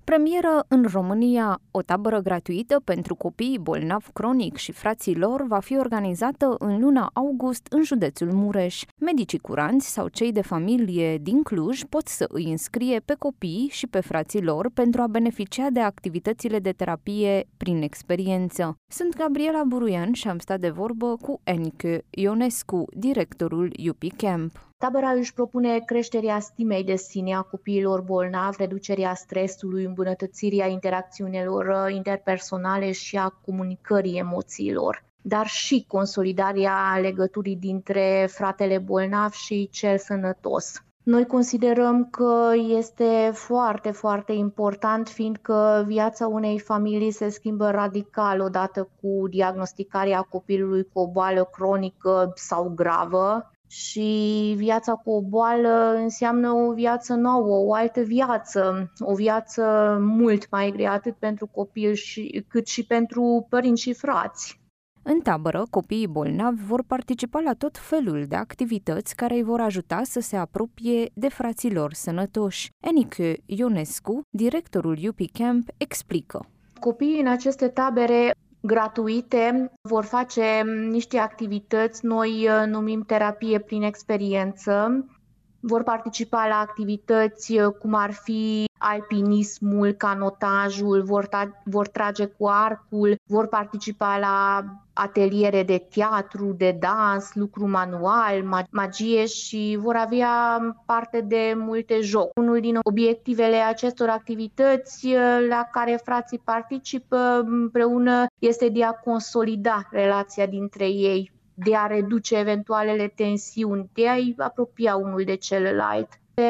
Premieră în România, o tabără gratuită pentru copiii bolnavi cronic și frații lor va fi organizată în luna august în județul Mureș. Medicii curanți sau cei de familie din Cluj pot să îi înscrie pe copii și pe frații lor pentru a beneficia de activitățile de terapie prin experiență. Sunt Gabriela Buruian și am stat de vorbă cu Enică Ionescu, directorul UP Camp. Tabăra își propune creșterea stimei de sine a copiilor bolnavi, reducerea stresului, îmbunătățirea interacțiunilor interpersonale și a comunicării emoțiilor, dar și consolidarea legăturii dintre fratele bolnav și cel sănătos. Noi considerăm că este foarte, foarte important, fiindcă viața unei familii se schimbă radical odată cu diagnosticarea copilului cu o boală cronică sau gravă. Și viața cu o boală înseamnă o viață nouă, o altă viață, o viață mult mai grea atât pentru copil cât și pentru părinți și frați. În tabără, copiii bolnavi vor participa la tot felul de activități care îi vor ajuta să se apropie de frații lor sănătoși. Enică Ionescu, directorul UP Camp, explică. Copiii în aceste tabere gratuite vor face niște activități, noi numim terapie prin experiență. Vor participa la activități cum ar fi alpinismul, canotajul, vor trage cu arcul, vor participa la ateliere de teatru, de dans, lucru manual, magie și vor avea parte de multe jocuri. Unul din obiectivele acestor activități la care frații participă împreună este de a consolida relația dintre ei, de a reduce eventualele tensiuni, de a-i apropia unul de celălalt.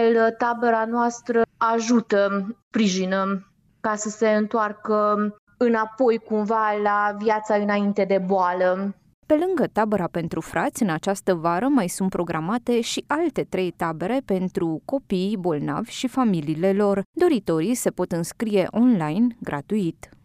Tabăra noastră ajută, sprijină ca să se întoarcă înapoi cumva la viața înainte de boală. Pe lângă tabăra pentru frați, în această vară mai sunt programate și alte 3 tabere pentru copiii bolnavi și familiile lor. Doritorii se pot înscrie online gratuit.